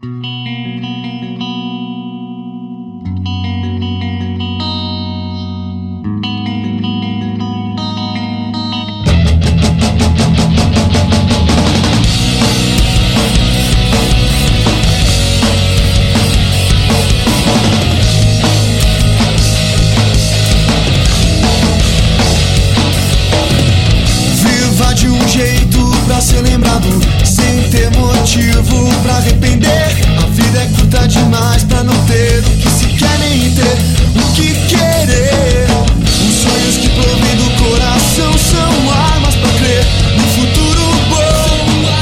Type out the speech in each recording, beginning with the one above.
Pra ser lembrado, sem ter motivo pra arrepender. A vida é curta demais pra não ter o que se quer nem ter o que querer. Os sonhos que provêm do coração são armas pra crer no futuro bom.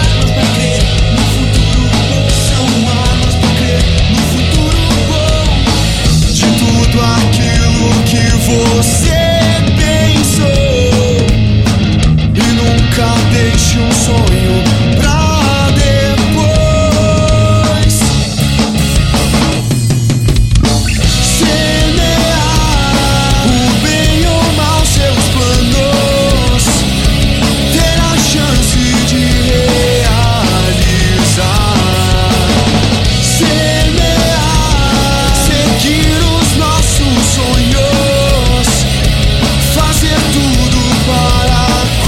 São armas pra crer no futuro bom. De tudo aquilo que você deixe um sonho pra depois. Semear o bem ou mal seus planos, ter a chance de realizar. Semear, seguir os nossos sonhos, fazer tudo para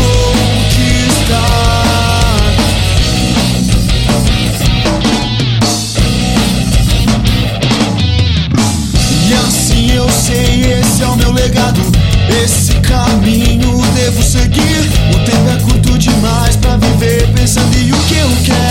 esse é o meu legado, esse caminho devo seguir. O tempo é curto demais pra viver pensando em o que eu quero.